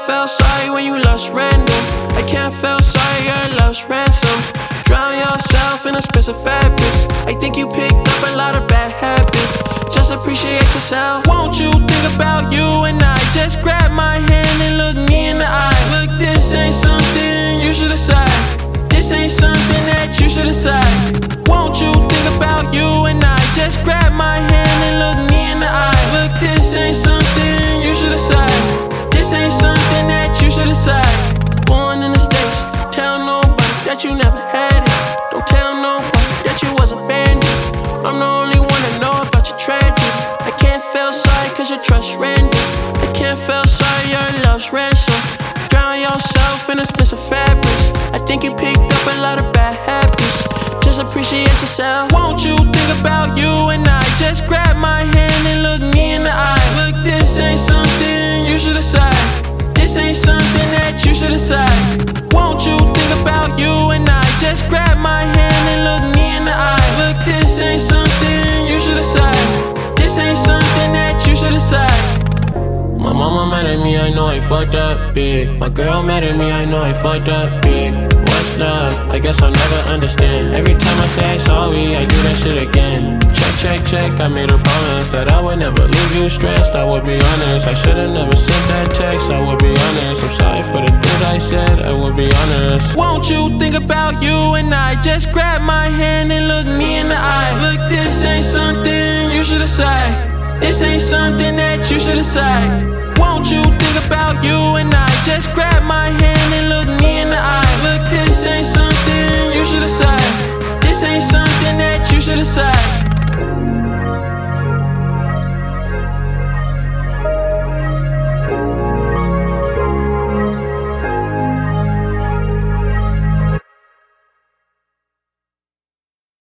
feel sorry when you lost random. I can't feel sorry your lost ransom. Drown yourself in expensive fabrics. I think you picked up a lot of bad habits. Just appreciate yourself. Won't you think about you and I? Just grab my hand and look me in the eye. Look, this ain't something you should decide. This ain't something that you should decide. Won't you think about you and I? Just grab my hand and look me in the eye. Look, this ain't something you should decide. This ain't something that you should decide. Born in the States, tell nobody that you never had it. Don't tell nobody that you was abandoned. I'm the only one that know about your tragedy. I can't feel sorry cause your trust random. I can't feel sorry your love's ransom. Drown yourself in expensive fabrics. I think you picked up a lot of bad habits. Just appreciate yourself. Won't you think about you and I? Just grab my hand and look me in the eye. Look, this ain't something you should decide. This ain't something that you should decide. Won't you think about you and I? Just grab my hand and look me in the eye. Look, this ain't something you should decide. This ain't something that you should decide. My mama mad at me, I know I fucked up big. My girl mad at me, I know I fucked up big. What's love? I guess I'll never understand. Every time I say I'm sorry, I do that shit again. Check, check, check, I made a promise that I would never leave you stressed. I would be honest, I should've never sent that text. I would be honest, I'm sorry for the things I said. I would be honest. Won't you think about you and I? Just grab my hand and look me in the eye. Look, this ain't something you should decide. This ain't something that you should decide. Won't you think about you and I? Just grab my hand and look me in the eye. Look,